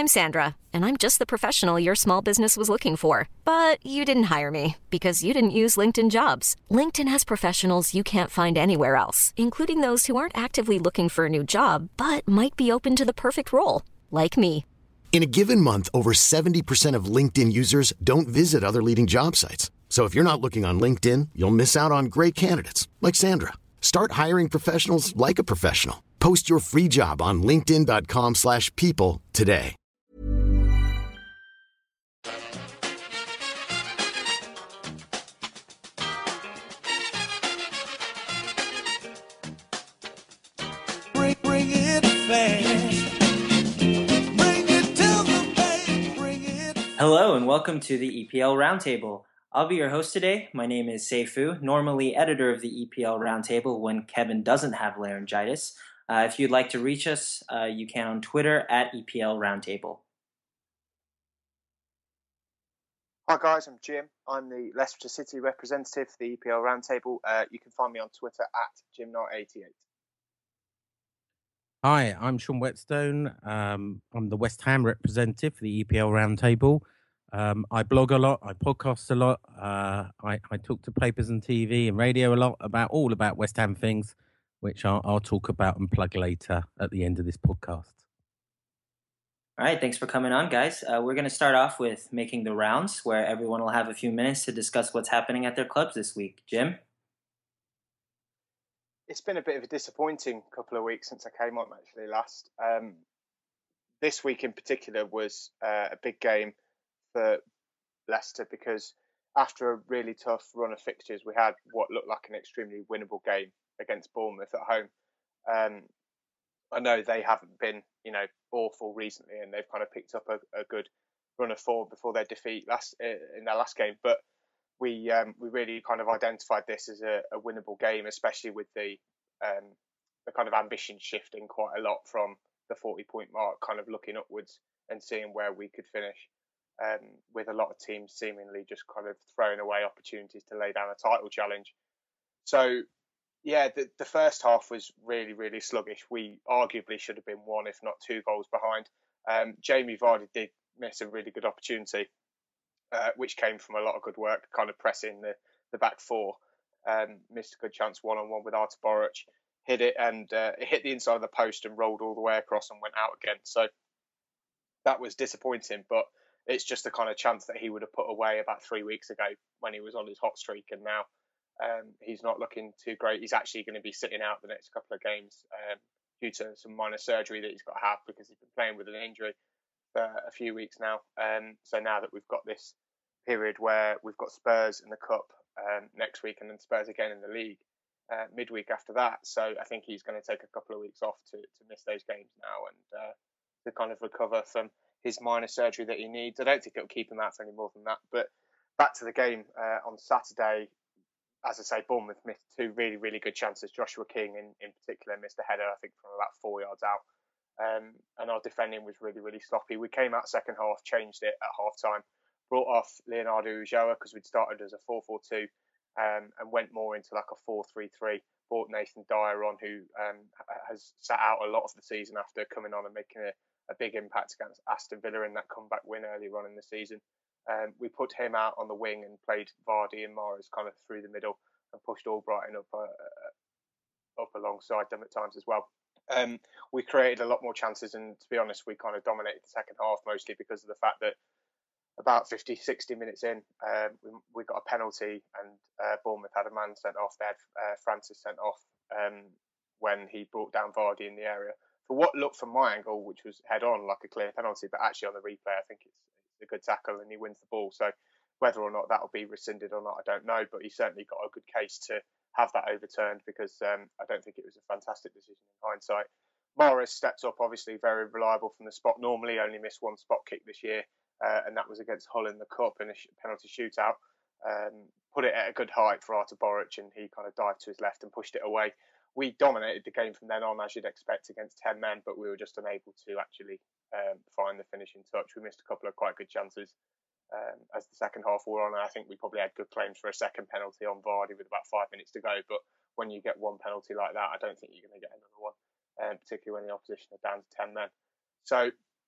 I'm Sandra, and I'm just the professional your small business was looking for. But you didn't hire me because you didn't use LinkedIn Jobs. LinkedIn has professionals you can't find anywhere else, including those who aren't actively looking for a new job, but might be open to the perfect role, like me. In a given month, over 70% of LinkedIn users don't visit other leading job sites. So if you're not looking on LinkedIn, you'll miss out on great candidates like Sandra. Start hiring professionals like a professional. Post your free job on linkedin.com/people today. Bring it fast. Bring it to the bank. Bring it. Hello and welcome to the EPL Roundtable. I'll be your host today. My name is Seifu, normally editor of the EPL Roundtable when Kevin doesn't have laryngitis. If you'd like to reach us, you can on Twitter at EPL Roundtable. Hi guys, I'm Jim. I'm the Leicester City representative for the EPL Roundtable. You can find me on Twitter at JimKnight88. Hi, I'm Sean Whetstone. I'm the West Ham representative for the EPL Roundtable. I blog a lot, I podcast a lot, I talk to papers and TV and radio a lot all about West Ham things, which I'll talk about and plug later at the end of this podcast. All right, thanks for coming on, guys. We're going to start off with making the rounds, where everyone will have a few minutes to discuss what's happening at their clubs this week. Jim? It's been a bit of a disappointing couple of weeks since I came on actually last. This week in particular was a big game for Leicester because after a really tough run of fixtures, we had what looked like an extremely winnable game against Bournemouth at home. I know they haven't been, awful recently, and they've kind of picked up a good run of form before their defeat in their last game. But we really kind of identified this as a winnable game, especially with the kind of ambition shifting quite a lot from the 40-point mark, kind of looking upwards and seeing where we could finish. With a lot of teams seemingly just kind of throwing away opportunities to lay down a title challenge. So, yeah, the first half was really, really sluggish. We arguably should have been one, if not two goals behind. Jamie Vardy did miss a really good opportunity, which came from a lot of good work, kind of pressing the back four. Missed a good chance one-on-one with Artur Boruc, hit it, and it hit the inside of the post and rolled all the way across and went out again. So that was disappointing, but it's just the kind of chance that he would have put away about 3 weeks ago when he was on his hot streak, and now he's not looking too great. He's actually going to be sitting out the next couple of games due to some minor surgery that he's got to have because he's been playing with an injury for a few weeks now. So now that we've got this period where we've got Spurs in the Cup next week and then Spurs again in the league midweek after that. So I think he's going to take a couple of weeks off to miss those games now and to kind of recover from his minor surgery that he needs. I don't think it'll keep him out for any more than that. But back to the game on Saturday, as I say, Bournemouth missed two really, really good chances. Joshua King in particular missed a header, I think, from about 4 yards out. And our defending was really, really sloppy. We came out second half, changed it at half time, brought off Leonardo Ulloa because we'd started as a 4-4-2 and went more into like a 4-3-3. Brought Nathan Dyer on, who has sat out a lot of the season after coming on and making a big impact against Aston Villa in that comeback win earlier on in the season. We put him out on the wing and played Vardy and Mahrez kind of through the middle and pushed Albrighton up alongside them at times as well. We created a lot more chances, and to be honest, we kind of dominated the second half mostly because of the fact that about 50, 60 minutes in, we got a penalty and Bournemouth had a man sent off. They had Francis sent off when he brought down Vardy in the area. For what looked from my angle, which was head on like a clear penalty, but actually on the replay, I think it's a good tackle and he wins the ball. So whether or not that will be rescinded or not, I don't know, but he certainly got a good case to have that overturned because I don't think it was a fantastic decision in hindsight. Mahrez stepped up, obviously very reliable from the spot. Normally only missed one spot kick this year, and that was against Hull in the Cup in a penalty shootout. Put it at a good height for Artur Boruc, and he kind of dived to his left and pushed it away. We dominated the game from then on, as you'd expect, against 10 men, but we were just unable to actually find the finishing touch. We missed a couple of quite good chances as the second half wore on, and I think we probably had good claims for a second penalty on Vardy with about 5 minutes to go. But when you get one penalty like that, I don't think you're going to get another one, particularly when the opposition are down to 10 men. So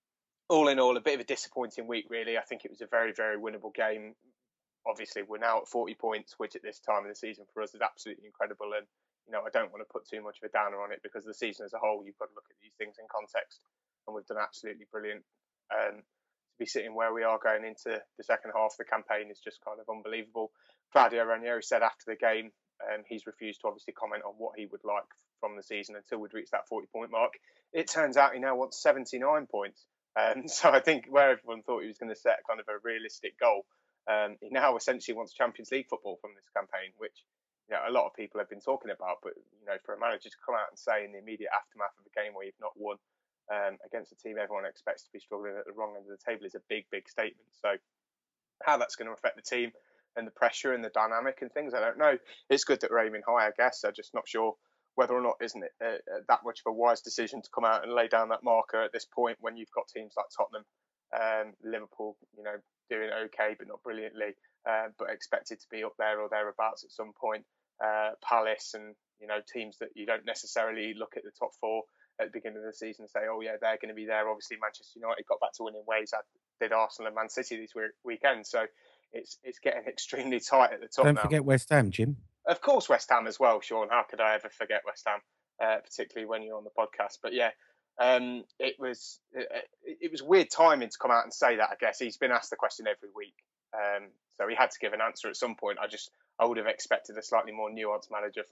all in all, a bit of a disappointing week, really. I think it was a very, very winnable game. Obviously, we're now at 40 points, which at this time of the season for us is absolutely incredible. And, I don't want to put too much of a downer on it, because the season as a whole, you've got to look at these things in context. And we've done absolutely brilliant. To be sitting where we are going into the second half of the campaign is just kind of unbelievable. Claudio Ranieri said after the game, he's refused to obviously comment on what he would like from the season until we'd reached that 40-point mark. It turns out he now wants 79 points. So I think where everyone thought he was going to set kind of a realistic goal, he now essentially wants Champions League football from this campaign, which a lot of people have been talking about. But for a manager to come out and say in the immediate aftermath of a game where you've not won against a team everyone expects to be struggling at the wrong end of the table is a big, big statement. So how that's going to affect the team and the pressure and the dynamic and things, I don't know. It's good that we're aiming high, I guess. I'm just not sure whether or not isn't it that much of a wise decision to come out and lay down that marker at this point when you've got teams like Tottenham, Liverpool, doing okay but not brilliantly, but expected to be up there or thereabouts at some point. Palace and teams that you don't necessarily look at the top four at the beginning of the season and say, oh yeah, they're going to be there. Obviously, Manchester United got back to winning ways, as did Arsenal and Man City this weekend. So it's getting extremely tight at the top. Don't now. forget West Ham, Jim. Of course, West Ham as well, Sean. How could I ever forget West Ham, particularly when you're on the podcast? But yeah, it was weird timing to come out and say that. I guess he's been asked the question every week, so he had to give an answer at some point. I would have expected a slightly more nuanced answer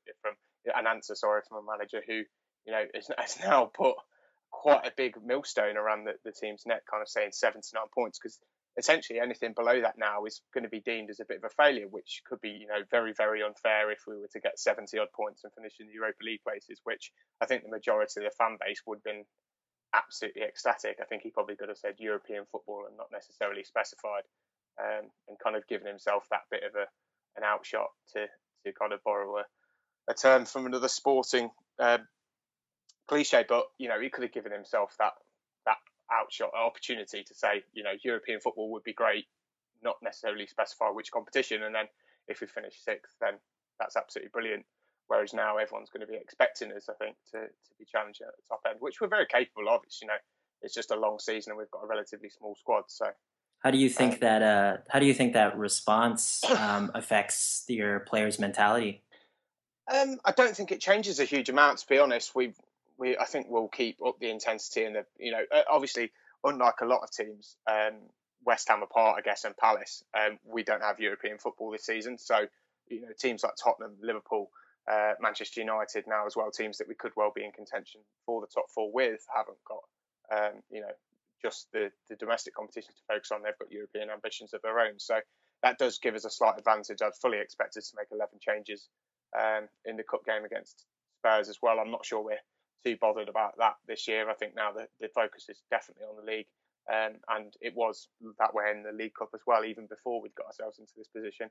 from a manager who has now put quite a big millstone around the team's neck, kind of saying 79 points, because essentially anything below that now is going to be deemed as a bit of a failure, which could be very, very unfair if we were to get 70 odd points and finish in the Europa League places, which I think the majority of the fan base would have been absolutely ecstatic. I think he probably could have said European football and not necessarily specified, and kind of given himself that bit of an outshot to kind of borrow a term from another sporting cliche. But he could have given himself that outshot opportunity to say European football would be great, not necessarily specify which competition, and then if we finish sixth, then that's absolutely brilliant. Whereas now everyone's going to be expecting us, I think, to be challenging at the top end, which we're very capable of. It's just a long season and we've got a relatively small squad. So how do you think that response affects your players' mentality? I don't think it changes a huge amount, to be honest. I think we'll keep up the intensity and obviously, unlike a lot of teams, West Ham apart, I guess, and Palace, we don't have European football this season. So, teams like Tottenham, Liverpool, Manchester United now as well, teams that we could well be in contention for the top four with, haven't got, just the domestic competition to focus on. They've got European ambitions of their own. So that does give us a slight advantage. I'd fully expect us to make 11 changes in the cup game against Spurs as well. I'm not sure we're too bothered about that this year. I think now the focus is definitely on the league, and it was that way in the League Cup as well, even before we'd got ourselves into this position.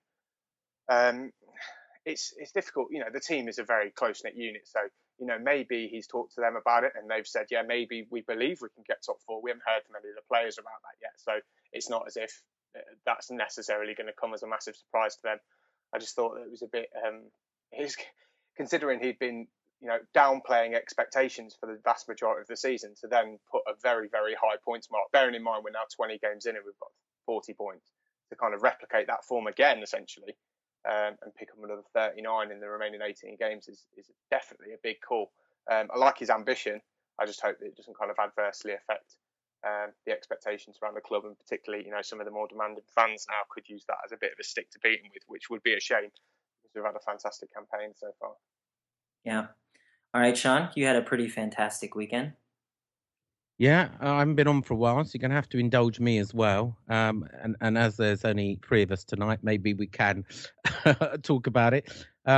It's difficult. The team is a very close-knit unit, so maybe he's talked to them about it and they've said, yeah, maybe we believe we can get top four. We haven't heard from any of the players about that yet, so it's not as if that's necessarily going to come as a massive surprise to them. I just thought that it was a bit considering he'd been downplaying expectations for the vast majority of the season, to then put a very, very high points mark, bearing in mind we're now 20 games in and we've got 40 points, to kind of replicate that form again, essentially, and pick up another 39 in the remaining 18 games is definitely a big call. I like his ambition. I just hope that it doesn't kind of adversely affect the expectations around the club, and particularly, some of the more demanding fans now could use that as a bit of a stick to beat him with, which would be a shame because we've had a fantastic campaign so far. Yeah. All right, Sean, you had a pretty fantastic weekend. Yeah, I haven't been on for a while, so you're going to have to indulge me as well. And as there's only 3 of us tonight, maybe we can talk about it.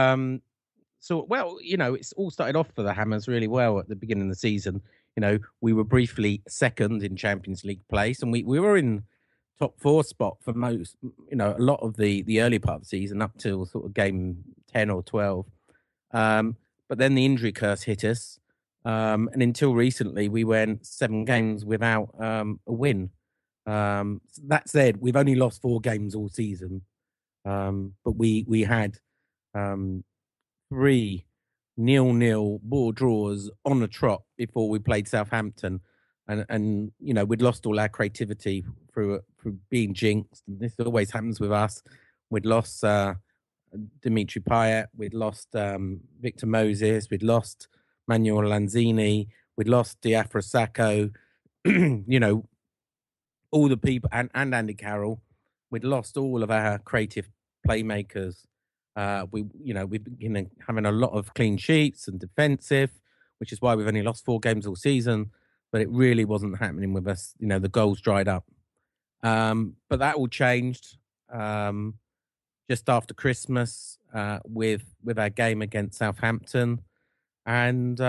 It's all started off for the Hammers really well at the beginning of the season. We were briefly second in Champions League place, and we were in top 4 spot for most, a lot of the early part of the season up till sort of game 10 or 12. But then the injury curse hit us. And until recently, we went 7 games without a win. That said, we've only lost 4 games all season. But we had 3 0-0 ball draws on the trot before we played Southampton. and we'd lost all our creativity through being jinxed. And this always happens with us. We'd lost Dimitri Payet, we'd lost Victor Moses, we'd lost Manuel Lanzini, we'd lost Diafra Sakho, all the people, and Andy Carroll. We'd lost all of our creative playmakers. We've been having a lot of clean sheets and defensive, which is why we've only lost 4 games all season. But it really wasn't happening with us. The goals dried up. But that all changed just after Christmas with our game against Southampton, and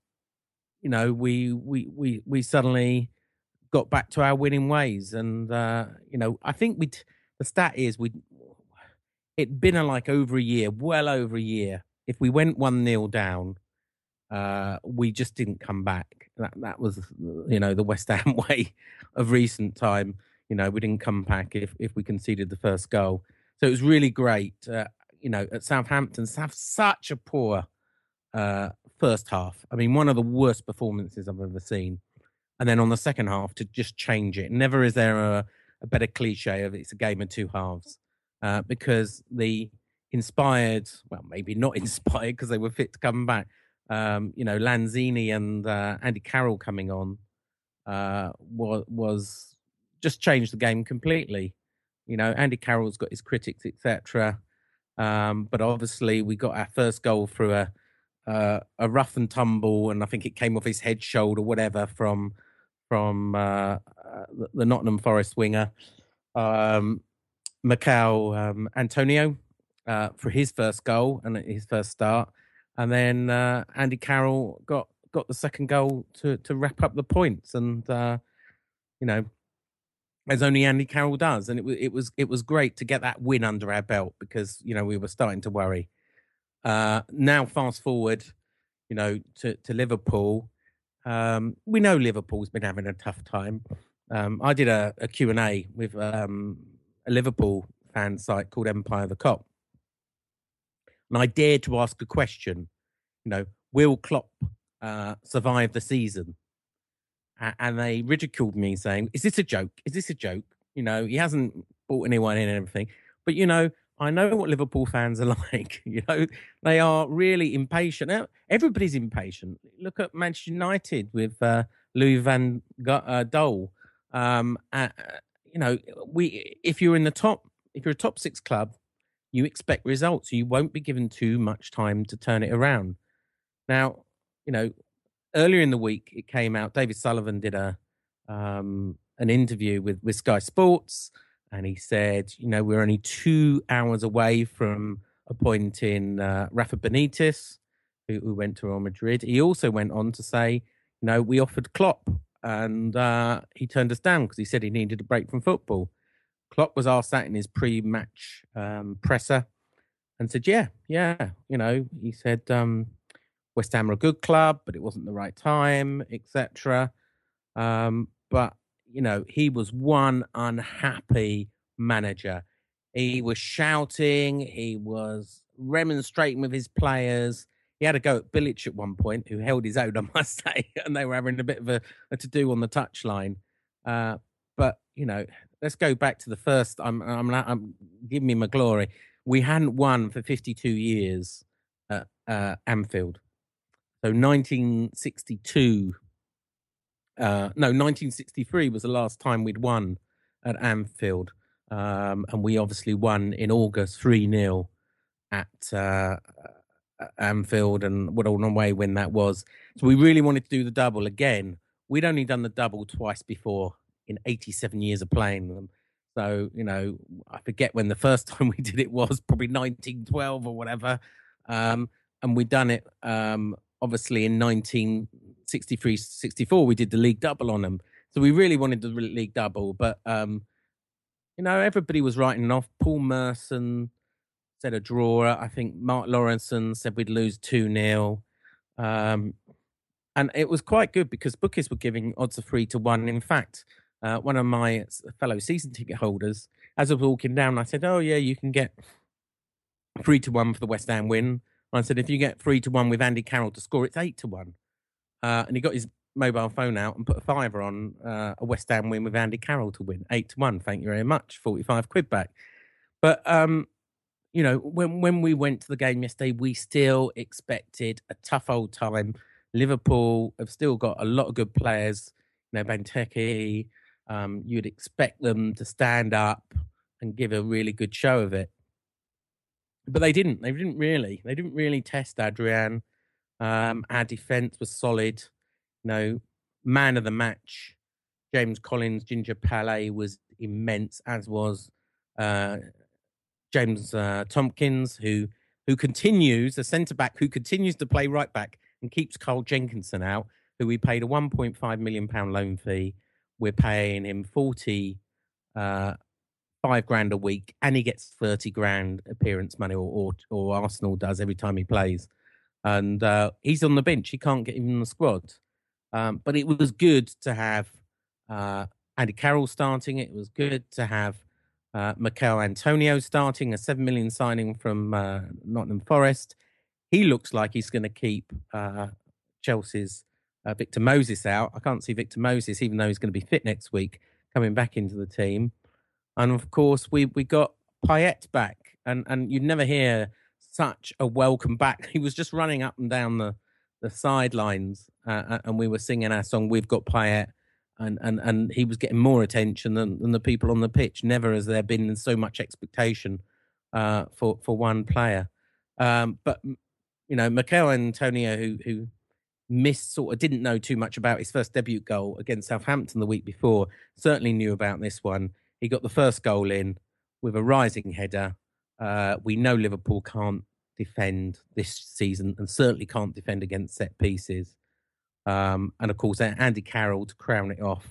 we suddenly got back to our winning ways. And I think the stat is it'd been well over a year. If we went 1-0 down, we just didn't come back. That was the West Ham way of recent time. We didn't come back if we conceded the first goal. So it was really great. At Southampton, to have such a poor first half. I mean, one of the worst performances I've ever seen. And then on the second half to just change it. Never is there a better cliche of it's a game of 2 halves. Because the inspired, well, maybe not inspired because they were fit to come back. Lanzini and Andy Carroll coming on was just changed the game completely. Andy Carroll's got his critics, etc. But obviously we got our first goal through a rough and tumble, and I think it came off his head, shoulder, whatever, from the Nottingham Forest winger, Mikel Antonio, for his first goal and his first start. And then Andy Carroll got the second goal to wrap up the points, and as only Andy Carroll does. And it was great to get that win under our belt because we were starting to worry. Now fast forward, to Liverpool. We know Liverpool's been having a tough time. I did a Q&A with a Liverpool fan site called Empire the Cop. And I dared to ask a question, will Klopp survive the season? And they ridiculed me saying, is this a joke? Is this a joke? He hasn't brought anyone in and everything. But, I know what Liverpool fans are like. They are really impatient. Now, everybody's impatient. Look at Manchester United with Louis van Gaal. If you're a top 6 club, you expect results. You won't be given too much time to turn it around. Now, earlier in the week, it came out, David Sullivan did an interview with Sky Sports, and he said, we're only 2 hours away from appointing Rafa Benitez, who went to Real Madrid. He also went on to say, we offered Klopp, and he turned us down because he said he needed a break from football. Klopp was asked that in his pre-match presser and said, yeah. He said, West Ham are a good club, but it wasn't the right time, etc. But, he was one unhappy manager. He was shouting. He was remonstrating with his players. He had a go at Bilic at one point, who held his own, I must say, and they were having a bit of a to-do on the touchline. But, let's go back to the first. I'm giving me my glory. We hadn't won for 52 years at Anfield. So 1963 was the last time we'd won at Anfield. And we obviously won in August 3-0 at Anfield, and what an away win that was. So we really wanted to do the double again. We'd only done the double twice before in 87 years of playing them. So, I forget when the first time we did it was, probably 1912 or whatever. And we'd done it, obviously, in 1963-64, we did the league double on them. So we really wanted the league double. But, everybody was writing off. Paul Merson said a draw. I think Mark Lawrenson said we'd lose 2-0. And it was quite good because bookies were giving odds of 3-1. In fact, one of my fellow season ticket holders, as I was walking down, I said, oh, yeah, you can get 3-1 for the West Ham win. I said, if you get 3-1 with Andy Carroll to score, it's 8-1. And he got his mobile phone out and put a fiver on a West Ham win with Andy Carroll to win 8-1. Thank you very much. 45 quid back. But you know, when we went to the game yesterday, we still expected a tough old time. Liverpool have still got a lot of good players. You know, Benteke. You'd expect them to stand up and give a really good show of it, but they didn't. They didn't really test Adrian. Our defence was solid. You know, man of the match, James Collins, Ginger Palais was immense, as was James Tompkins, who continues, a centre-back who continues to play right-back and keeps Carl Jenkinson out, who we paid a £1.5 million loan fee. We're paying him 45 grand a week, and he gets 30 grand appearance money, or Arsenal does every time he plays. And he's on the bench. He can't get him in the squad. But it was good to have Andy Carroll starting. It was good to have Mikel Antonio starting, a $7 million signing from Nottingham Forest. He looks like he's going to keep Chelsea's Victor Moses out. I can't see Victor Moses, even though he's going to be fit next week, coming back into the team. And of course, we got Payet back, and you'd never hear such a welcome back. He was just running up and down the sidelines, and we were singing our song, We've Got Payet, and he was getting more attention than the people on the pitch. Never has there been so much expectation for one player. But, you know, Mikel Antonio, who missed, sort of didn't know too much about his first debut goal against Southampton the week before, certainly knew about this one. He got the first goal in with a rising header. We know Liverpool can't defend this season, and certainly can't defend against set pieces. And of course, Andy Carroll to crown it off,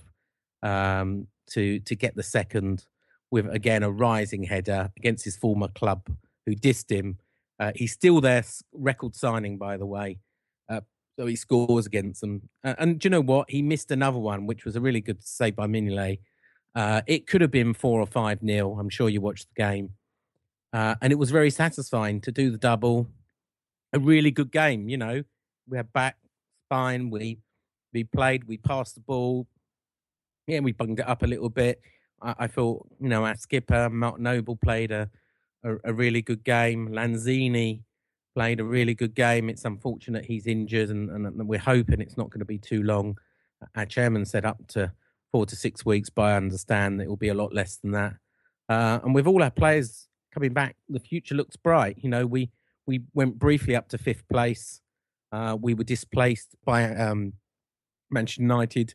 to get the second with, again, a rising header against his former club who dissed him. He's still their record signing, by the way. So he scores against them. And do you know what? He missed another one, which was a really good save by Mignolet. It could have been 4 or 5-0. I'm sure you watched the game. And it was very satisfying to do the double. A really good game, you know. We had back, spine, we played, we passed the ball. Yeah, we bunged it up a little bit. I thought, you know, our skipper, Mark Noble, played a really good game. Lanzini played a really good game. It's unfortunate he's injured, and we're hoping it's not going to be too long. Our chairman said up to 4 to 6 weeks, but I understand it will be a lot less than that. And with all our players coming back, the future looks bright. You know, we went briefly up to 5th place. We were displaced by Manchester United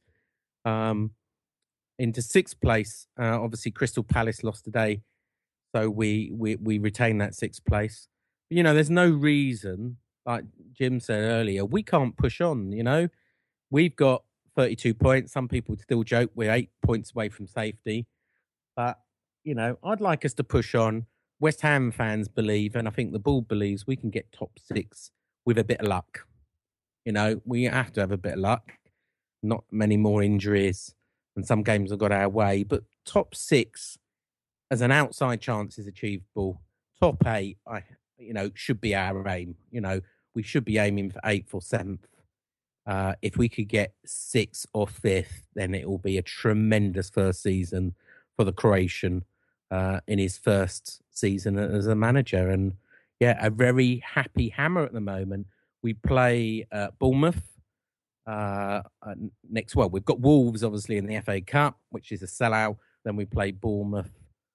into 6th place. Obviously, Crystal Palace lost today, so we retain that 6th place. But, you know, there's no reason, like Jim said earlier, we can't push on. You know, we've got 32 points. Some people still joke we're 8 points away from safety, but you know, I'd like us to push on. West Ham fans believe, and I think the board believes, we can get top 6 with a bit of luck. You know, we have to have a bit of luck. Not many more injuries, and some games have got our way. But top 6 as an outside chance is achievable. Top 8, should be our aim. You know, we should be aiming for 8th or 7th. If we could get 6th or 5th, then it will be a tremendous first season for the Croatian in his first season as a manager. And yeah, a very happy Hammer at the moment. We play Bournemouth next. Well, we've got Wolves obviously in the FA Cup, which is a sellout. Then we play Bournemouth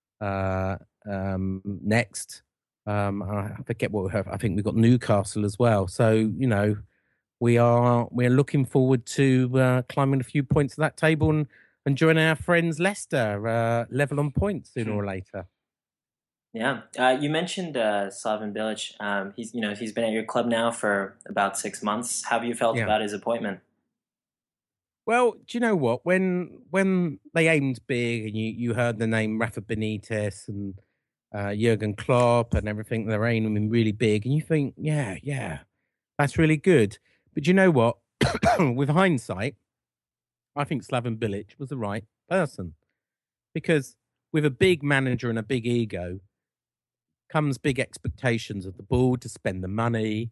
next. I forget what we have. I think we've got Newcastle as well. So, you know, we're looking forward to climbing a few points of that table and joining our friends Leicester level on points sooner or later. Yeah, you mentioned Slaven Bilic. He's been at your club now for about 6 months. How have you felt about his appointment? Well, do you know what? When they aimed big and you heard the name Rafa Benitez and Jurgen Klopp and everything, they're aiming really big, and you think, yeah, that's really good. But you know what? With hindsight, I think Slaven Bilic was the right person, because with a big manager and a big ego comes big expectations of the board to spend the money,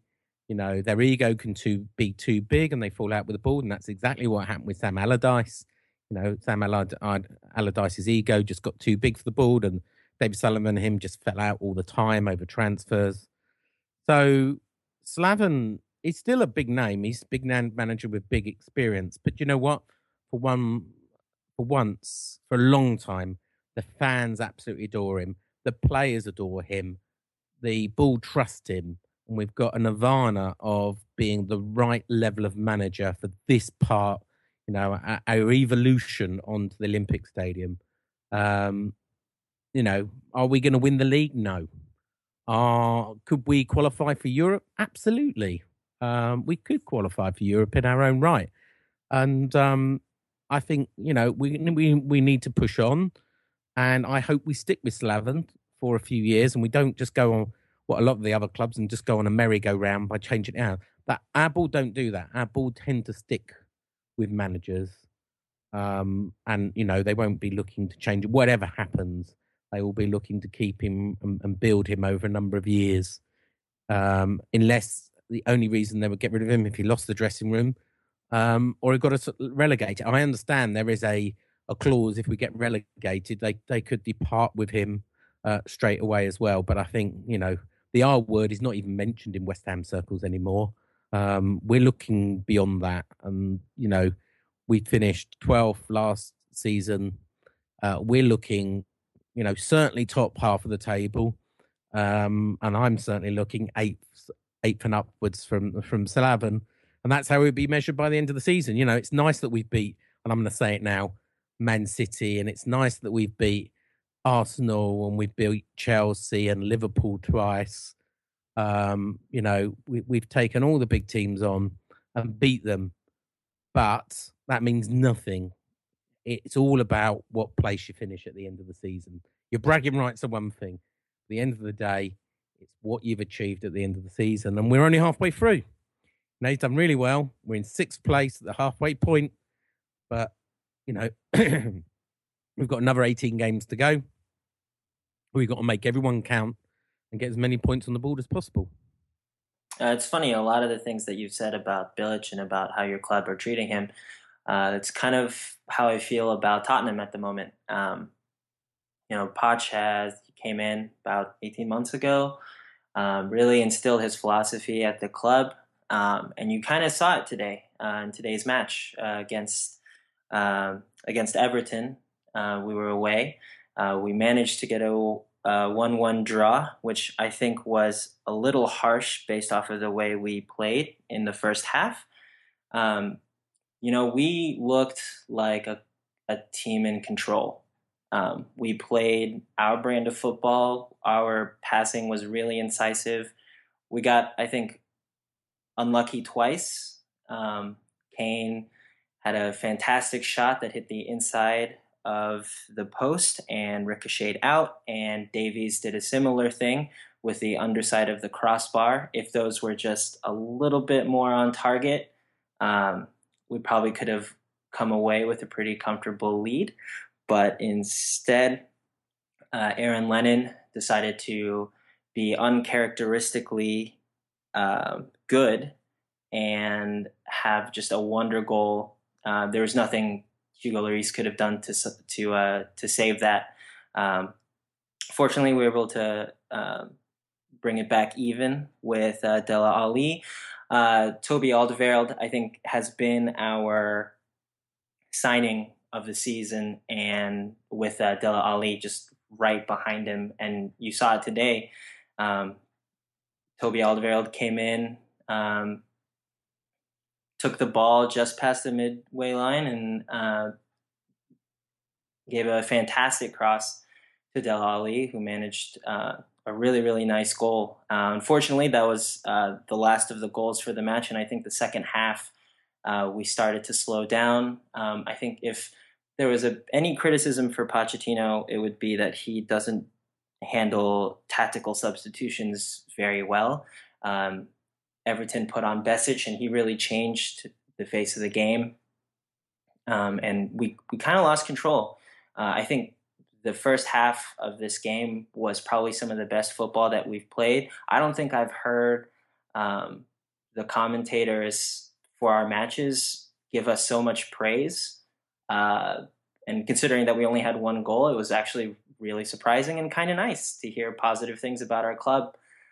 Their ego can be too big and they fall out with the ball. And that's exactly what happened with Sam Allardyce. Sam Allardyce's ego just got too big for the ball, and David Sullivan and him just fell out all the time over transfers. So Slaven is still a big name. He's a big manager with big experience. But you know what? For once, for a long time, the fans absolutely adore him. The players adore him. The ball trust him. And we've got a nirvana of being the right level of manager for this part, our evolution onto the Olympic Stadium. Are we going to win the league? No. Could we qualify for Europe? Absolutely. We could qualify for Europe in our own right. And I think, we need to push on. And I hope we stick with Slaven for a few years and we don't just go on what a lot of the other clubs and just go on a merry-go-round by changing it out. But our ball don't do that. Our ball tend to stick with managers. And, they won't be looking to change it. Whatever happens, they will be looking to keep him and build him over a number of years. Unless the only reason they would get rid of him if he lost the dressing room or he got us relegated. I understand there is a clause if we get relegated, they could depart with him straight away as well. But I think, the R word is not even mentioned in West Ham circles anymore. We're looking beyond that. And, we finished 12th last season. We're looking, certainly top half of the table. And I'm certainly looking eighth and upwards from Slaven. And that's how we'll be measured by the end of the season. It's nice that we've beat, and I'm going to say it now, Man City. And it's nice that we've beat Arsenal and we've beat Chelsea and Liverpool twice. We've taken all the big teams on and beat them. But that means nothing. It's all about what place you finish at the end of the season. Your bragging rights are one thing. At the end of the day, it's what you've achieved at the end of the season. And we're only halfway through. He's done really well. We're in 6th place at the halfway point. But, we've got another 18 games to go. We've got to make everyone count and get as many points on the board as possible. It's funny, a lot of the things that you've said about Bilic and about how your club are treating him, it's kind of how I feel about Tottenham at the moment. Poch came in about 18 months ago, really instilled his philosophy at the club, and you kind of saw it today in today's match against Everton. We were away. We managed to get a 1-1 draw, which I think was a little harsh based off of the way we played in the first half. We looked like a team in control. We played our brand of football. Our passing was really incisive. We got, I think, unlucky twice. Kane had a fantastic shot that hit the inside of the post and ricocheted out, and Davies did a similar thing with the underside of the crossbar. If those were just a little bit more on target, we probably could have come away with a pretty comfortable lead. But instead, Aaron Lennon decided to be uncharacteristically good and have just a wonder goal. There was nothing Hugo Lloris could have done to save that. Fortunately, we were able to bring it back even with Dele Alli. Toby Alderweireld, I think, has been our signing of the season, and with Dele Alli just right behind him. And you saw it today. Toby Alderweireld came in, took the ball just past the midway line and gave a fantastic cross to Dele Alli, who managed a really, really nice goal. Unfortunately, that was the last of the goals for the match, and I think the second half we started to slow down. I think if there was any criticism for Pochettino, it would be that he doesn't handle tactical substitutions very well. Everton put on Besic, and he really changed the face of the game. And we kind of lost control. I think the first half of this game was probably some of the best football that we've played. I don't think I've heard the commentators for our matches give us so much praise. And considering that we only had one goal, it was actually really surprising and kind of nice to hear positive things about our club.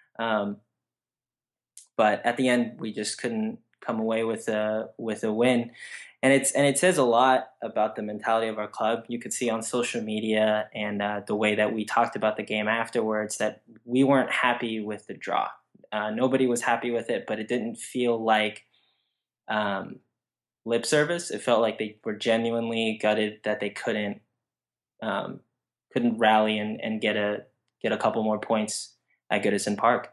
But at the end, we just couldn't come away with a win. And it says a lot about the mentality of our club. You could see on social media and the way that we talked about the game afterwards that we weren't happy with the draw. Nobody was happy with it, but it didn't feel like lip service. It felt like they were genuinely gutted that they couldn't rally and get a couple more points at Goodison Park.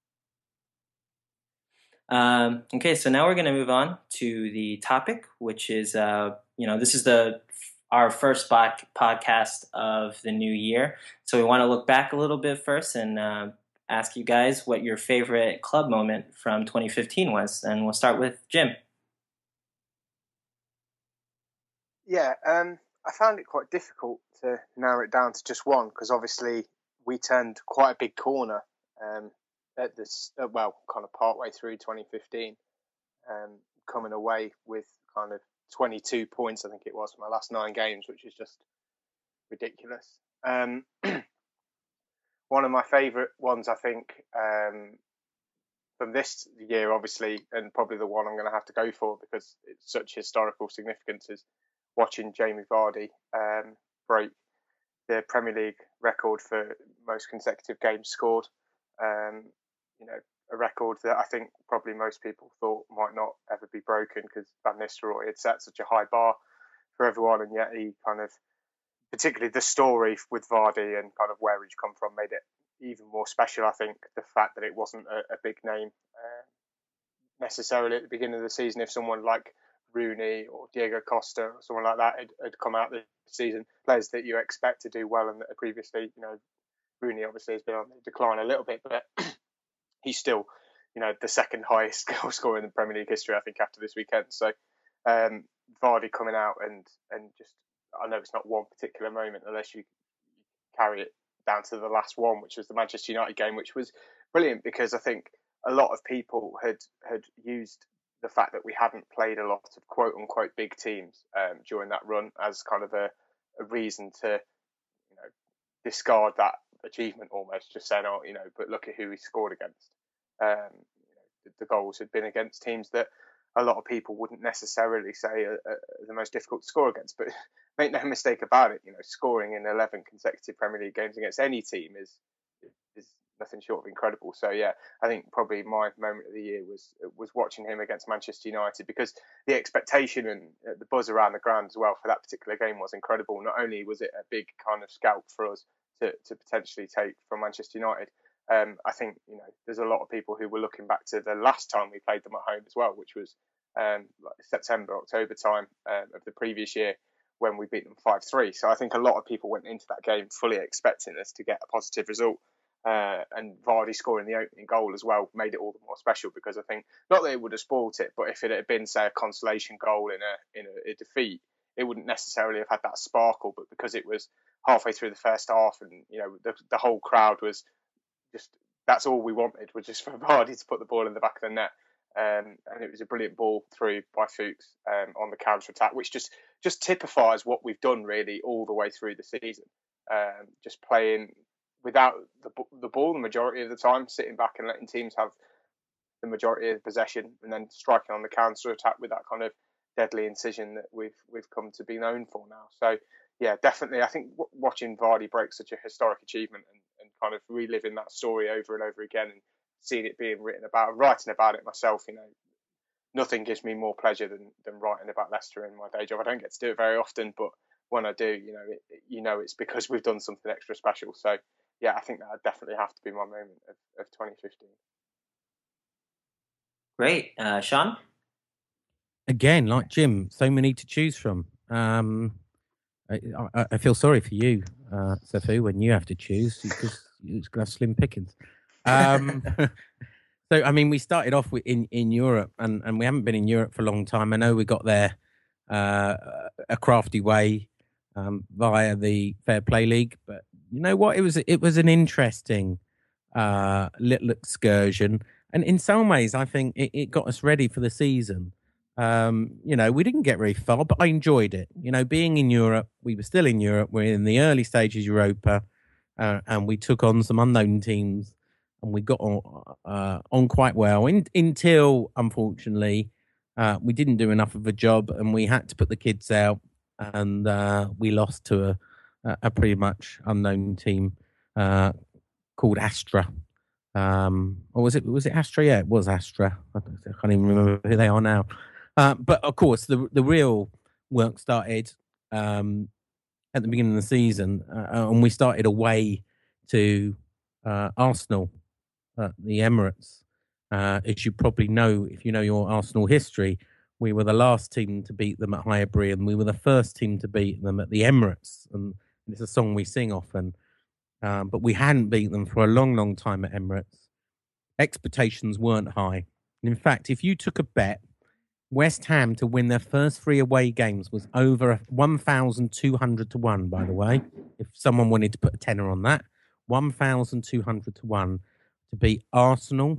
Okay, so now we're going to move on to the topic, which is, this is our first podcast of the new year. So we want to look back a little bit first and ask you guys what your favorite club moment from 2015 was. And we'll start with Jim. Yeah, I found it quite difficult to narrow it down to just one, because obviously we turned quite a big corner at this, kind of partway through 2015, coming away with kind of 22 points, I think it was, from our last 9 games, which is just ridiculous. One of my favourite ones, I think, from this year, obviously, and probably the one I'm going to have to go for because it's such historical significance, is watching Jamie Vardy break the Premier League record for most consecutive games scored. A record that I think probably most people thought might not ever be broken because Van Nistelrooy had set such a high bar for everyone, and yet he kind of, particularly the story with Vardy and kind of where he's come from, made it even more special. I think the fact that it wasn't a big name necessarily at the beginning of the season. If someone like Rooney or Diego Costa or someone like that had come out this season, players that you expect to do well, and previously, Rooney obviously has been on the decline a little bit, but he's still, the second highest goal scorer in the Premier League history, I think, after this weekend. So Vardy coming out and just, I know it's not one particular moment unless you carry it down to the last one, which was the Manchester United game, which was brilliant because I think a lot of people had used the fact that we hadn't played a lot of quote unquote big teams during that run as kind of a reason to discard that achievement, almost just saying, but look at who we scored against. The goals had been against teams that a lot of people wouldn't necessarily say are the most difficult to score against, but make no mistake about it, scoring in 11 consecutive Premier League games against any team is nothing short of incredible. So yeah, I think probably my moment of the year was watching him against Manchester United, because the expectation and the buzz around the ground as well for that particular game was incredible. Not only was it a big kind of scalp for us to potentially take from Manchester United, I think there's a lot of people who were looking back to the last time we played them at home as well, which was September, October time of the previous year when we beat them 5-3. So I think a lot of people went into that game fully expecting us to get a positive result. And Vardy scoring the opening goal as well made it all the more special, because I think, not that it would have spoilt it, but if it had been, say, a consolation goal in a defeat, it wouldn't necessarily have had that sparkle. But because it was halfway through the first half, and the whole crowd was just, that's all we wanted, was just for Vardy to put the ball in the back of the net, and it was a brilliant ball through by Fuchs on the counter attack, which just typifies what we've done really all the way through the season, just playing without the ball the majority of the time, sitting back and letting teams have the majority of the possession, and then striking on the counter attack with that kind of deadly incision that we've come to be known for now. So yeah, definitely, I think watching Vardy break such a historic achievement and kind of reliving that story over and over again, and seeing it being written about, writing about it myself, nothing gives me more pleasure than writing about Leicester in my day job. I don't get to do it very often, but when I do, it's because we've done something extra special. So yeah, I think that would definitely have to be my moment of 2015. Great. Sean? Again, like Jim, so many to choose from. I feel sorry for you, Sefu, when you have to choose, because you're going to have slim pickings. So, I mean, we started off in Europe, and we haven't been in Europe for a long time. I know we got there a crafty way via the Fair Play League, but you know what? It was an interesting little excursion. And in some ways, I think it got us ready for the season. We didn't get very far, but I enjoyed it. Being in Europe, we were still in Europe. We're in the early stages of Europa, and we took on some unknown teams, and we got on quite well until, unfortunately, we didn't do enough of a job, and we had to put the kids out, and we lost to a pretty much unknown team called Astra. Or was it Astra? Yeah, it was Astra. I can't even remember who they are now. But of course, the real work started at the beginning of the season, and we started away to Arsenal at the Emirates. As you probably know, if you know your Arsenal history, we were the last team to beat them at Highbury, and we were the first team to beat them at the Emirates. And it's a song we sing often. But we hadn't beaten them for a long, long time at Emirates. Expectations weren't high. And in fact, if you took a bet, West Ham to win their first 3 away games was over 1,200 to 1, by the way. If someone wanted to put a tenner on that, 1,200 to 1 to beat Arsenal,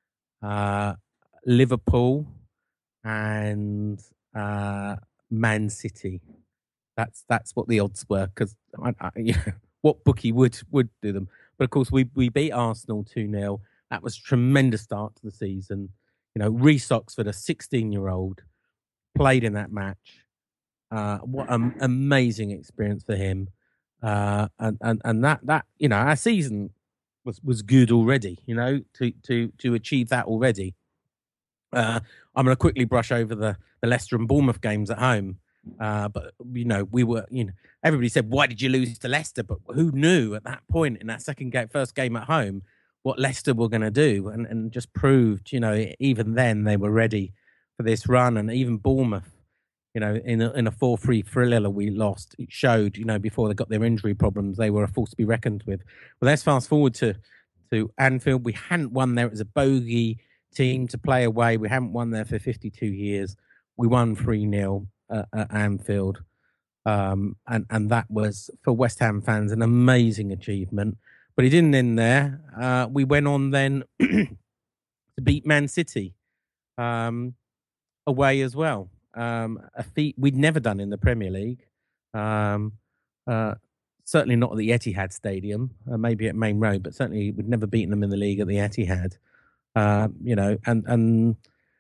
Liverpool, and Man City. That's what the odds were, because what bookie would do them? But of course, we beat Arsenal 2-0. That was a tremendous start to the season. Reece Oxford, a 16-year-old, played in that match. What an amazing experience for him. And that our season was good already. To achieve that already. I'm going to quickly brush over the Leicester and Bournemouth games at home. But we were, everybody said, why did you lose to Leicester? But who knew at that point in that first game at home what Leicester were going to do, and just proved, even then they were ready for this run. And even Bournemouth, in a 4-3 thriller we lost, it showed, before they got their injury problems, they were a force to be reckoned with. Well, let's fast forward to Anfield. We hadn't won there. It was a bogey team to play away. We hadn't won there for 52 years. We won 3-0 at Anfield. And that was, for West Ham fans, an amazing achievement. But it didn't end there. We went on then to beat Man City away as well. A feat we'd never done in the Premier League. Certainly not at the Etihad Stadium, maybe at Main Road, but certainly we'd never beaten them in the league at the Etihad. And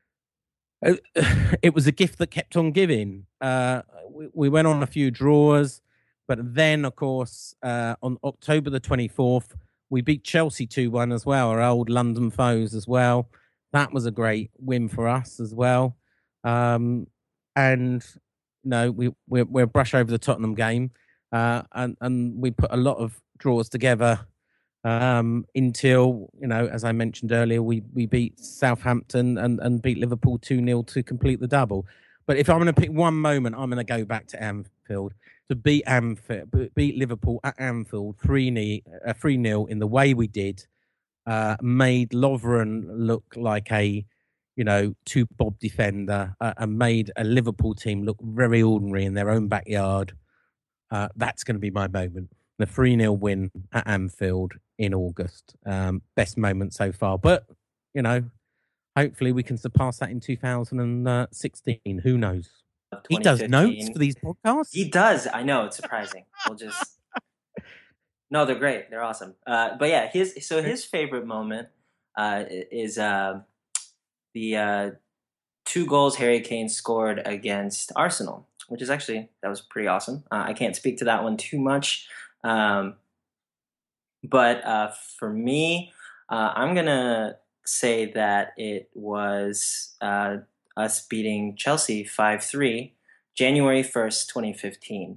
it was a gift that kept on giving. We went on a few draws, but then, of course, on October the 24th, we beat Chelsea 2-1 as well, our old London foes as well. That was a great win for us as well. We'll brush over the Tottenham game, and we put a lot of draws together until, as I mentioned earlier, we beat Southampton and beat Liverpool 2-0 to complete the double. But if I'm going to pick one moment, I'm going to go back to Anfield to beat Liverpool at Anfield 3-0 in the way we did. Made Lovren look like a two-bob defender, and made a Liverpool team look very ordinary in their own backyard. That's going to be my moment. The 3-0 win at Anfield in August. Best moment so far. But, hopefully we can surpass that in 2016. Who knows? He does notes for these podcasts? He does. I know. It's surprising. We'll just... No, they're great. They're awesome. But yeah, his favorite moment is the 2 goals Harry Kane scored against Arsenal, which is that was pretty awesome. I can't speak to that one too much. But for me, I'm going to say that it was us beating Chelsea 5-3, January 1st, 2015.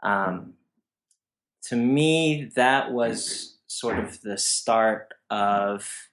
To me, that was sort of the start of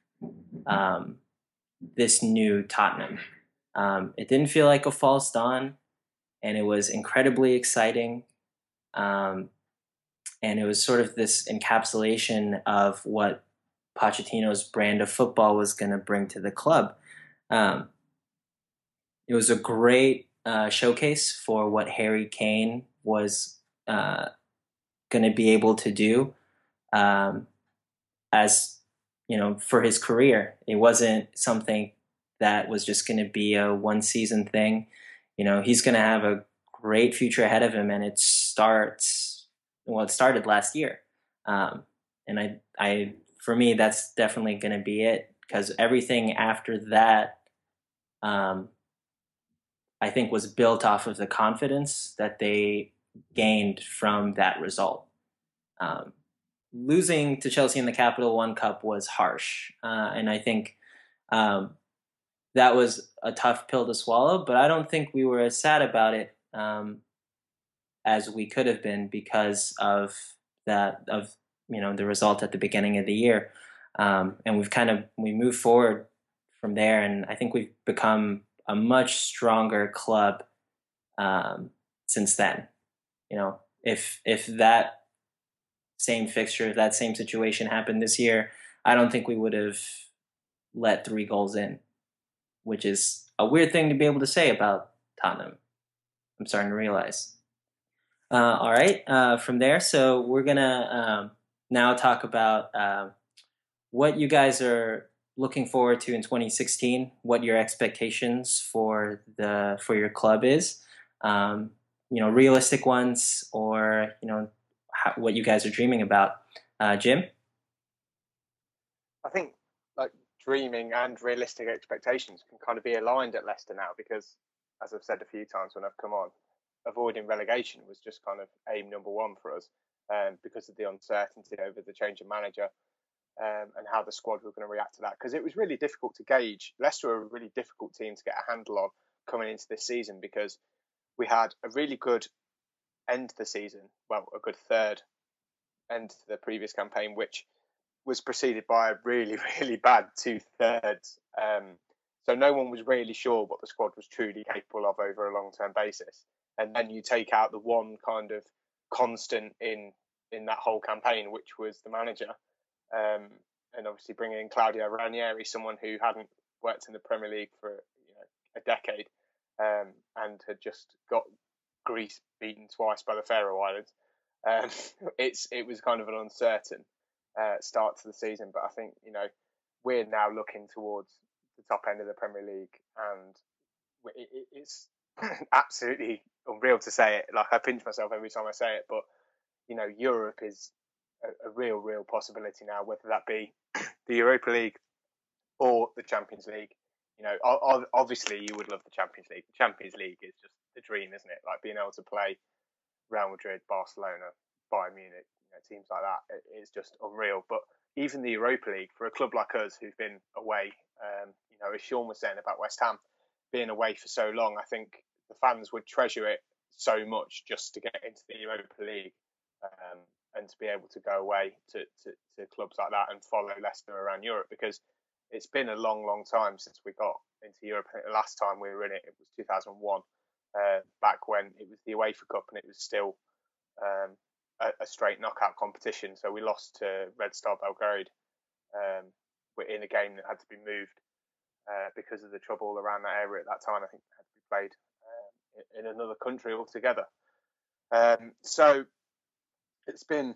this new Tottenham. It didn't feel like a false dawn, and it was incredibly exciting. And it was sort of this encapsulation of what Pochettino's brand of football was going to bring to the club. It was a great showcase for what Harry Kane was going to be able to do as for his career. It wasn't something that was just going to be a one season thing. He's going to have a great future ahead of him, and it started last year. And for me, that's definitely going to be it, because everything after that, I think, was built off of the confidence that they gained from that result. Losing to Chelsea in the Capital One Cup was harsh, and I think that was a tough pill to swallow, but I don't think we were as sad about it as we could have been, because of the result at the beginning of the year. And we moved forward from there, and I think we've become a much stronger club since then. If that same fixture, if that same situation happened this year, I don't think we would have let 3 goals in, which is a weird thing to be able to say about Tottenham. I'm starting to realize. All right, from there, so we're going to now talk about what you guys are looking forward to in 2016, what your expectations for your club is, realistic ones, or, what you guys are dreaming about. Jim? I think dreaming and realistic expectations can kind of be aligned at Leicester now, because, as I've said a few times when I've come on, avoiding relegation was just kind of aim number one for us, because of the uncertainty over the change of manager, and how the squad were going to react to that, because it was really difficult to gauge. Leicester are a really difficult team to get a handle on coming into this season, because we had a really good end to the season, well, a good third end to the previous campaign, which was preceded by a really, really bad 2/3. So no one was really sure what the squad was truly capable of over a long-term basis. And then you take out the one kind of constant in that whole campaign, which was the manager. And obviously bringing in Claudio Ranieri, someone who hadn't worked in the Premier League for a decade, and had just got Greece beaten twice by the Faroe Islands. It was kind of an uncertain start to the season, but I think we're now looking towards the top end of the Premier League, and it's absolutely unreal to say it. Like, I pinch myself every time I say it, but Europe is a real possibility now, whether that be the Europa League or the Champions League. Obviously you would love the Champions League. The Champions League is just the dream, isn't it? Like, being able to play Real Madrid, Barcelona, Bayern Munich, teams like that, it's just unreal. But even the Europa League, for a club like us who've been away, as Sean was saying about West Ham being away for so long, I think the fans would treasure it so much just to get into the Europa League, and to be able to go away to clubs like that and follow Leicester around Europe, because it's been a long time since we got into Europe. I think the last time we were in it was 2001, back when it was the UEFA Cup and it was still a straight knockout competition. So we lost to Red Star Belgrade in a game that had to be moved because of the trouble around that area at that time. I think it had to be played in another country altogether. So it's been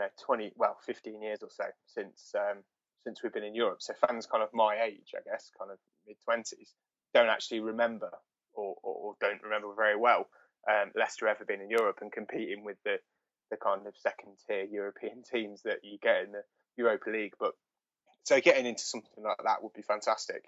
15 years or so since we've been in Europe. So fans kind of my age, I guess, kind of mid-20s, don't actually remember or don't remember very well Leicester ever been in Europe and competing with the kind of second-tier European teams that you get in the Europa League. But so getting into something like that would be fantastic.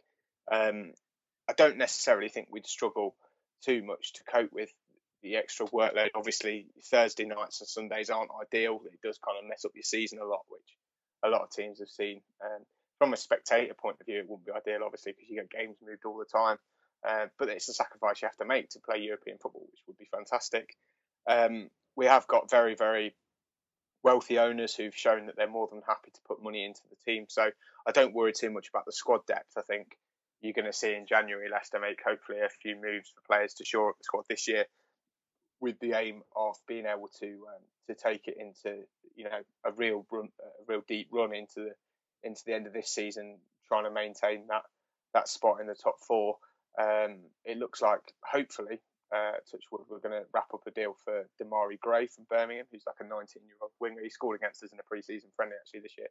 I don't necessarily think we'd struggle too much to cope with the extra workload. Obviously, Thursday nights and Sundays aren't ideal. It does kind of mess up your season a lot, which a lot of teams have seen. From a spectator point of view, it wouldn't be ideal, obviously, because you get games moved all the time. But it's a sacrifice you have to make to play European football, which would be fantastic. We have got very, very wealthy owners who've shown that they're more than happy to put money into the team. So I don't worry too much about the squad depth. I think you're going to see in January Leicester make hopefully a few moves for players to shore up the squad this year, with the aim of being able to take it into a real deep run into the end of this season, trying to maintain that spot in the top 4. It looks like, hopefully, touch wood, we're going to wrap up a deal for Damari Gray from Birmingham, who's like a 19-year-old winger. He scored against us in a pre-season friendly actually this year.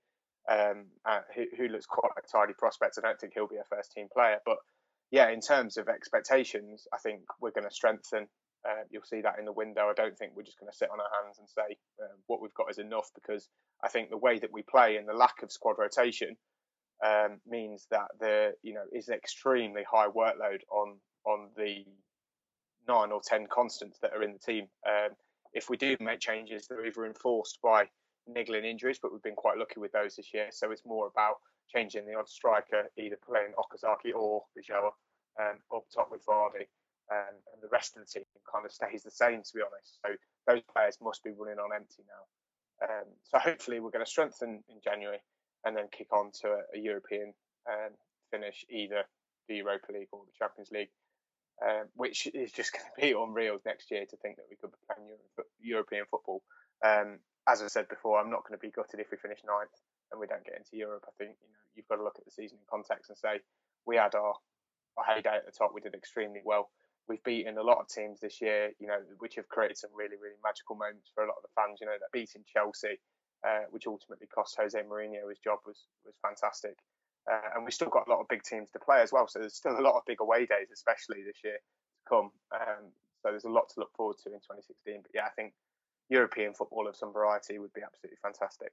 who looks quite a tidy prospect. I don't think he'll be a first-team player. But, yeah, in terms of expectations, I think we're going to strengthen. You'll see that in the window. I don't think we're just going to sit on our hands and say what we've got is enough, because I think the way that we play and the lack of squad rotation means that there is an extremely high workload on the 9 or 10 constants that are in the team. If we do make changes, they're either enforced by niggling injuries, but we've been quite lucky with those this year. So it's more about changing the odd striker, either playing Okazaki or Bijoa up top with Vardy. And the rest of the team kind of stays the same, to be honest. So those players must be running on empty now. So hopefully we're going to strengthen in January and then kick on to a European finish, either the Europa League or the Champions League, which is just going to be unreal next year to think that we could be playing European football. As I said before, I'm not going to be gutted if we finish 9th and we don't get into Europe. I think you've got to look at the season in context and say we had our heyday at the top. We did extremely well. We've beaten a lot of teams this year, which have created some really, really magical moments for a lot of the fans. That beating Chelsea, which ultimately cost Jose Mourinho his job, was fantastic. And we've still got a lot of big teams to play as well. So there's still a lot of big away days, especially this year to come. So there's a lot to look forward to in 2016. But yeah, I think European football of some variety would be absolutely fantastic.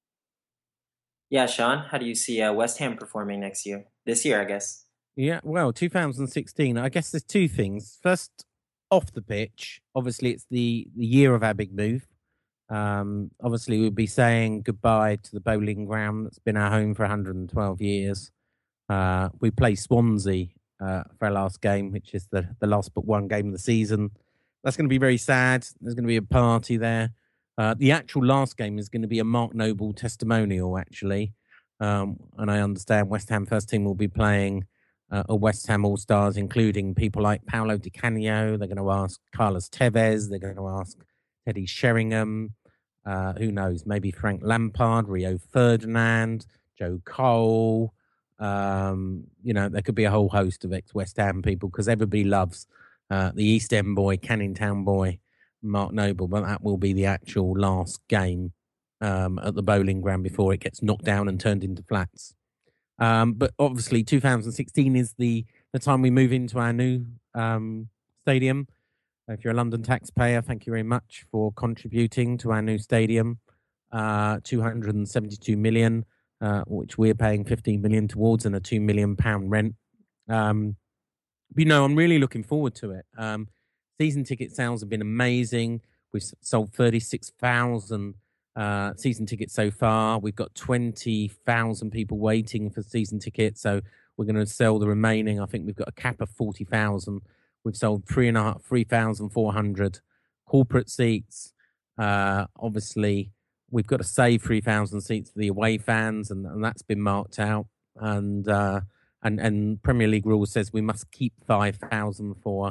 Yeah, Sean, how do you see West Ham performing this year, I guess? Yeah, well, 2016, I guess there's two things. First, off the pitch, obviously it's the year of our big move. Obviously, we'll be saying goodbye to the bowling ground that's been our home for 112 years. We play Swansea for our last game, which is the last but one game of the season. That's going to be very sad. There's going to be a party there. The actual last game is going to be a Mark Noble testimonial, actually. And I understand West Ham first team will be playing a West Ham All-Stars, including people like Paolo Di Canio. They're going to ask Carlos Tevez. They're going to ask Teddy Sheringham. Who knows? Maybe Frank Lampard, Rio Ferdinand, Joe Cole. There could be a whole host of ex-West Ham people because everybody loves the East End boy, Canning Town boy, Mark Noble. But that will be the actual last game at the bowling ground before it gets knocked down and turned into flats. But obviously 2016 is the time we move into our new stadium. If you're a London taxpayer, thank you very much for contributing to our new stadium. 272 million, which we're paying 15 million towards, and a £2 million rent. I'm really looking forward to it. Season ticket sales have been amazing. We've sold 36,000 season tickets so far. We've got 20,000 people waiting for season tickets, so we're going to sell the remaining. I think we've got a cap of 40,000. We've sold 3,400 corporate seats. Obviously, we've got to save 3,000 seats for the away fans, and that's been marked out. And Premier League rule says we must keep 5,000 for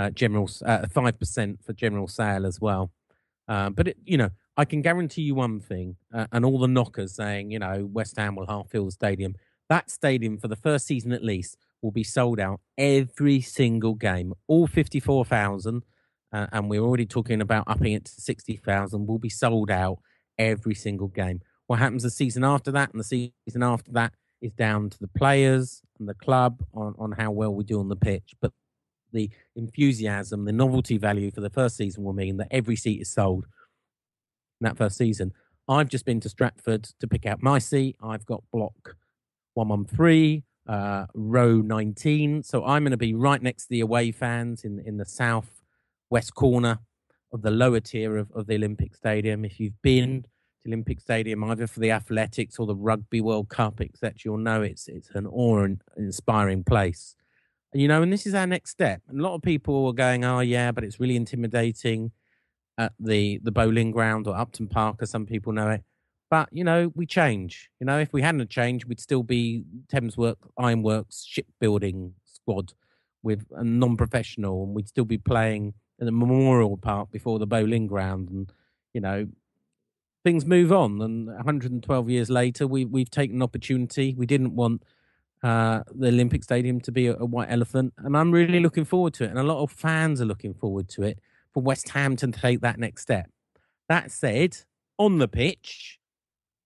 5% for general sale as well. But I can guarantee you one thing, and all the knockers saying, West Ham will half fill the stadium. That stadium, for the first season at least, will be sold out every single game. All 54,000, and we're already talking about upping it to 60,000, will be sold out every single game. What happens the season after that and the season after that is down to the players and the club on how well we do on the pitch. But the enthusiasm, the novelty value for the first season will mean that every seat is sold in that first season. I've just been to Stratford to pick out my seat. I've got block 113, row 19. So I'm going to be right next to the away fans in the south west corner of the lower tier of the Olympic Stadium. If you've been to Olympic Stadium, either for the athletics or the Rugby World Cup, etc., you'll know it's an awe-inspiring place. And this is our next step. And a lot of people are going, oh, yeah, but it's really intimidating at the bowling ground or Upton Park, as some people know it. But, we change. If we hadn't changed, we'd still be Thames Ironworks shipbuilding squad with a non-professional, and we'd still be playing in the Memorial Park before the bowling ground. And, things move on. And 112 years later, we've taken an opportunity. We didn't want the Olympic Stadium to be a white elephant. And I'm really looking forward to it. And a lot of fans are looking forward to it for West Ham to take that next step. That said, on the pitch,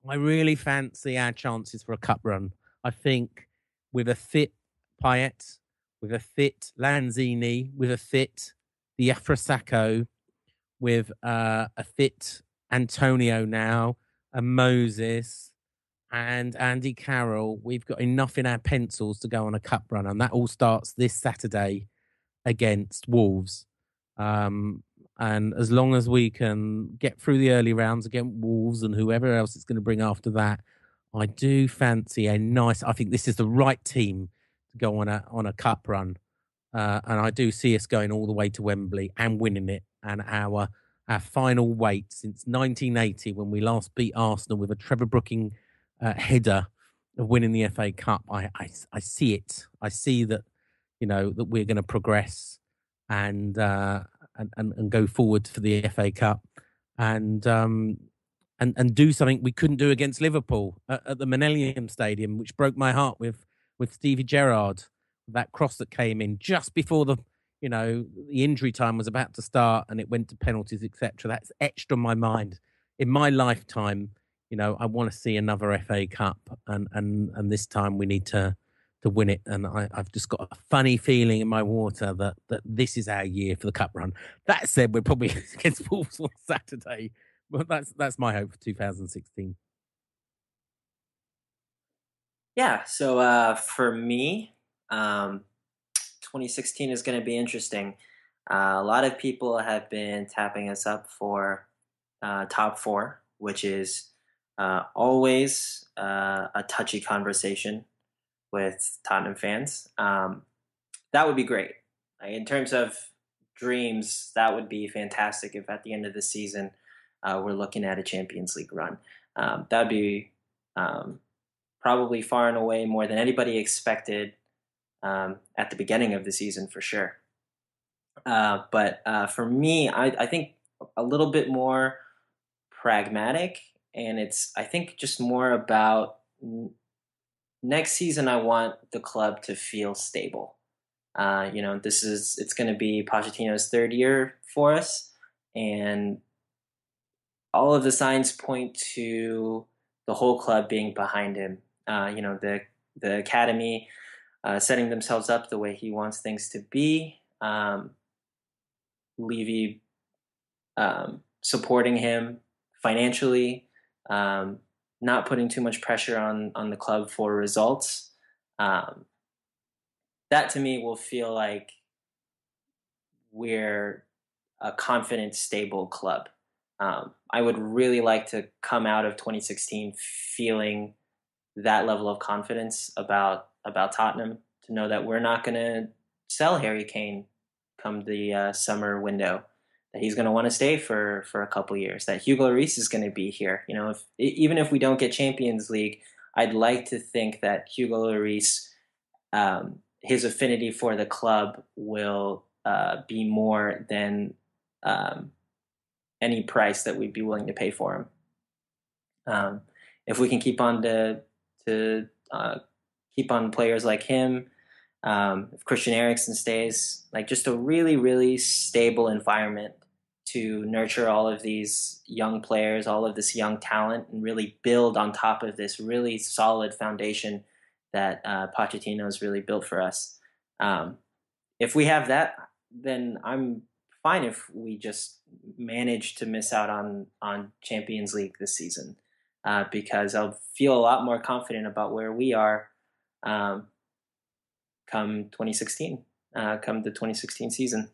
I really fancy our chances for a cup run. I think with a fit Payet, with a fit Lanzini, with a fit Diafra, with a fit Antonio now, and Moses and Andy Carroll, we've got enough in our pencils to go on a cup run. And that all starts this Saturday against Wolves. And as long as we can get through the early rounds against Wolves and whoever else it's going to bring after that, I do fancy I think this is the right team to go on a cup run. And I do see us going all the way to Wembley and winning it. And our final wait since 1980, when we last beat Arsenal with a Trevor Brooking header of winning the FA Cup, I see it. I see that, that we're going to progress and go forward for the FA Cup and do something we couldn't do against Liverpool at the Millennium Stadium, which broke my heart with Stevie Gerrard, that cross that came in just before the injury time was about to start and it went to penalties, etc. That's etched on my mind. In my lifetime, I want to see another FA Cup and this time we need to win it. And I've just got a funny feeling in my water that this is our year for the cup run. That said, we're probably against Wolves on Saturday, but that's my hope for 2016. Yeah, so for me, 2016 is going to be interesting. A lot of people have been tapping us up for top four, which is always a touchy conversation with Tottenham fans. That would be great. In terms of dreams, that would be fantastic if at the end of the season we're looking at a Champions League run. That would be probably far and away more than anybody expected at the beginning of the season, for sure. But for me, I think a little bit more pragmatic, and it's, I think, just more about next season. I want the club to feel stable. It's going to be Pochettino's third year for us, and all of the signs point to the whole club being behind him. The academy setting themselves up the way he wants things to be. Levy supporting him financially, not putting too much pressure on the club for results. That to me will feel like we're a confident, stable club. I would really like to come out of 2016 feeling that level of confidence about Tottenham, to know that we're not going to sell Harry Kane come the summer window, that he's going to want to stay for a couple years, that Hugo Lloris is going to be here. Even if we don't get Champions League, I'd like to think that Hugo Lloris, his affinity for the club will be more than any price that we'd be willing to pay for him. If we can keep on to keep on players like him, if Christian Eriksen stays, like just a really, really stable environment to nurture all of these young players, all of this young talent, and really build on top of this really solid foundation that Pochettino's really built for us. If we have that, then I'm fine if we just manage to miss out on Champions League this season, because I'll feel a lot more confident about where we are come 2016, come the 2016 season.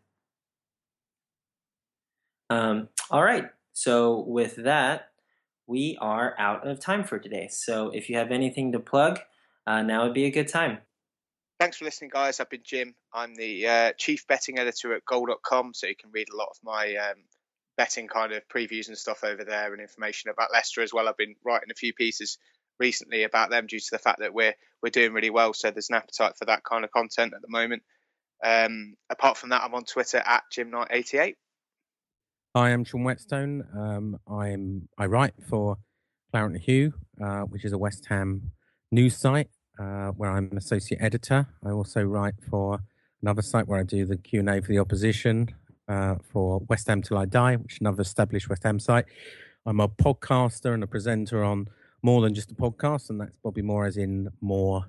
All right. So with that, we are out of time for today. So if you have anything to plug, now would be a good time. Thanks for listening, guys. I've been Jim. I'm the chief betting editor at goal.com, so you can read a lot of my betting kind of previews and stuff over there, and information about Leicester as well. I've been writing a few pieces recently about them due to the fact that we're doing really well, so there's an appetite for that kind of content at the moment. Apart from that, I'm on Twitter at JimKnight88. Hi, I'm Sean Whetstone. I write for Claret and Hugh, which is a West Ham news site where I'm an associate editor. I also write for another site where I do the Q&A for the opposition for West Ham Till I Die, which is another established West Ham site. I'm a podcaster and a presenter on more than just a podcast, and that's Bobby Moore as in Moore,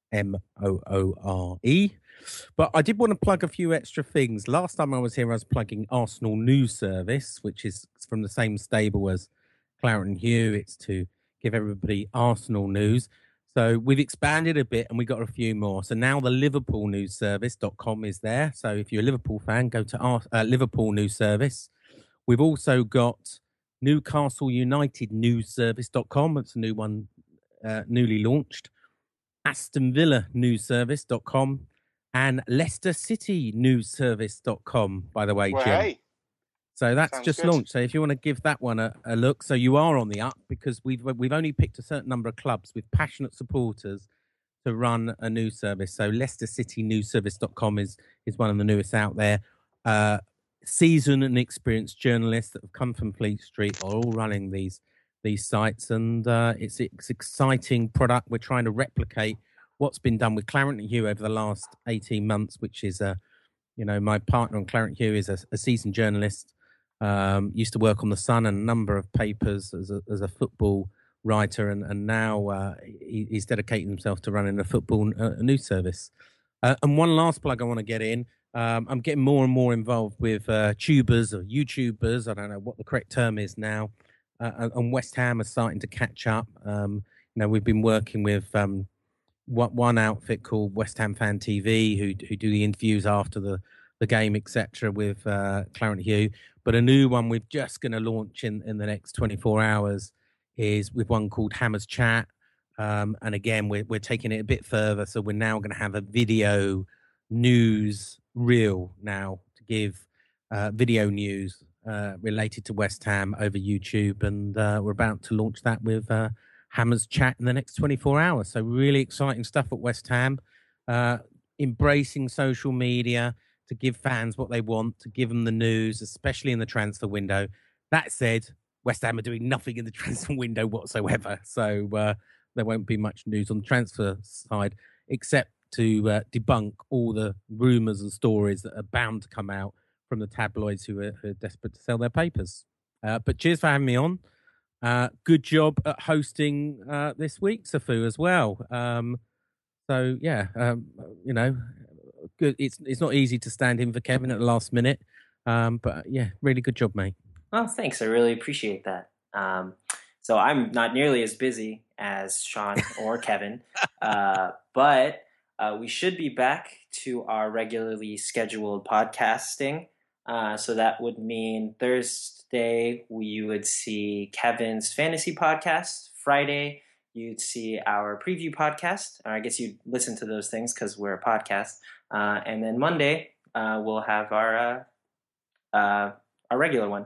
Moore. But I did want to plug a few extra things. Last time I was here, I was plugging Arsenal News Service, which is from the same stable as Claret and Hugh. It's to give everybody Arsenal news. So we've expanded a bit and we got a few more. So now the LiverpoolNewsService.com is there. So if you're a Liverpool fan, go to Liverpool News Service. We've also got Newcastle United Newsservice.com. It's a new one, newly launched. Aston Villa Newsservice.com and Leicester City Newsservice.com, by the way, Jim. Hey. So that's Sounds just good. launched. So if you want to give that one a look, so you are on the up, because we've only picked a certain number of clubs with passionate supporters to run a news service. So Leicester City Newsservice.com is one of the newest out there. Seasoned and experienced journalists that have come from Fleet Street are all running these sites, and it's exciting product. We're trying to replicate what's been done with Claret and Hugh over the last 18 months, which is my partner on Claret and Hugh is a seasoned journalist. Used to work on The Sun and a number of papers as a football writer, and now he's dedicating himself to running a football news service. And one last plug I want to get in. I'm getting more and more involved with tubers or YouTubers. I don't know what the correct term is now. And West Ham are starting to catch up. We've been working with one outfit called West Ham Fan TV, who do the interviews after the game, etc., with Claret and Hugh. But a new one we're just going to launch in the next 24 hours is with one called Hammers Chat. And again, we're taking it a bit further. So we're now going to have a video news reel now to give video news related to West Ham over YouTube. And we're about to launch that with Hammers Chat in the next 24 hours. So really exciting stuff at West Ham. Embracing social media to give fans what they want, to give them the news, especially in the transfer window. That said, West Ham are doing nothing in the transfer window whatsoever. So there won't be much news on the transfer side, except to debunk all the rumours and stories that are bound to come out from the tabloids who are desperate to sell their papers. But cheers for having me on. Good job at hosting this week, Safu, as well. Good. It's not easy to stand in for Kevin at the last minute, but yeah, really good job, mate. Well, thanks. I really appreciate that. So I'm not nearly as busy as Sean or Kevin, but we should be back to our regularly scheduled podcasting. So that would mean Thursday you would see Kevin's fantasy podcast. Friday you'd see our preview podcast. Or I guess you'd listen to those things because we're a podcast. And then Monday we'll have our regular one.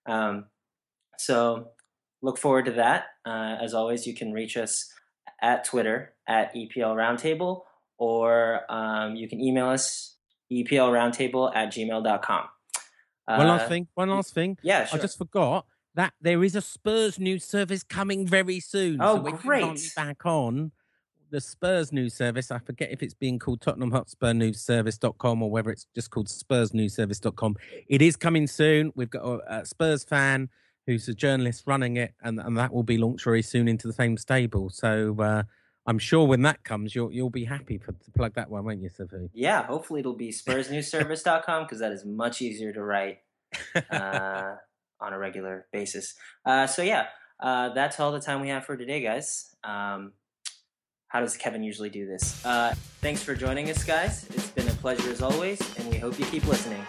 So look forward to that. As always, you can reach us at Twitter at EPL Roundtable, or you can email us eplroundtable@gmail.com. One last thing. Yeah, sure. I just forgot that there is a Spurs news service coming very soon. Oh, so when great. you can't be back on the Spurs news service, I forget if it's being called Tottenham Hotspur Newsservice.com or whether it's just called Spurs Newsservice.com. It is coming soon. We've got a Spurs fan who's a journalist running it, and that will be launched very soon into the same stable. So I'm sure when that comes, you'll be happy to plug that one, won't you, Safu? Yeah, hopefully it'll be spursnewsservice.com because that is much easier to write on a regular basis. That's all the time we have for today, guys. How does Kevin usually do this? Thanks for joining us, guys. It's been a pleasure as always, and we hope you keep listening.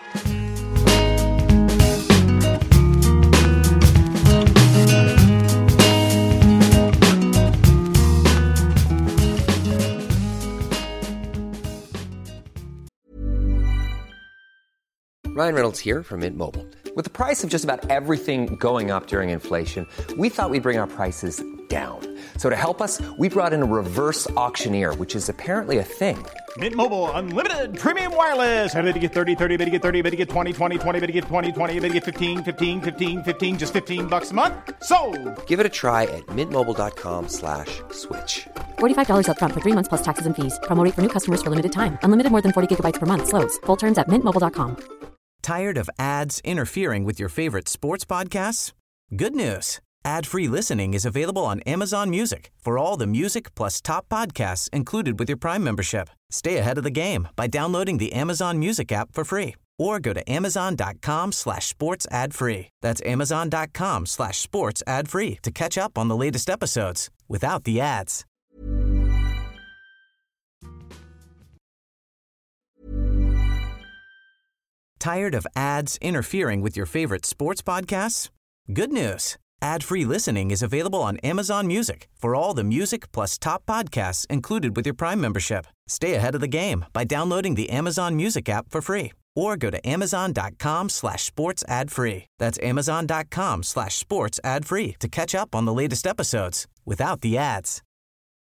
Ryan Reynolds here from Mint Mobile. With the price of just about everything going up during inflation, we thought we'd bring our prices down. So to help us, we brought in a reverse auctioneer, which is apparently a thing. Mint Mobile Unlimited Premium Wireless. How to get 30, 30, bit to get 30, bit to get 20, 20, 20, bit to get 20, 20, bit to get 15, 15, 15, 15, just $15 a month? Sold! Give it a try at mintmobile.com/switch. $45 up front for 3 months plus taxes and fees. Promo rate for new customers for limited time. Unlimited more than 40 gigabytes per month. Slows full terms at mintmobile.com. Tired of ads interfering with your favorite sports podcasts? Good news. Ad-free listening is available on Amazon Music for all the music plus top podcasts included with your Prime membership. Stay ahead of the game by downloading the Amazon Music app for free or go to amazon.com/sports ad free. That's amazon.com/sports ad free to catch up on the latest episodes without the ads. Tired of ads interfering with your favorite sports podcasts? Good news. Ad-free listening is available on Amazon Music for all the music plus top podcasts included with your Prime membership. Stay ahead of the game by downloading the Amazon Music app for free or go to amazon.com/sports ad free. That's amazon.com/sports ad free to catch up on the latest episodes without the ads.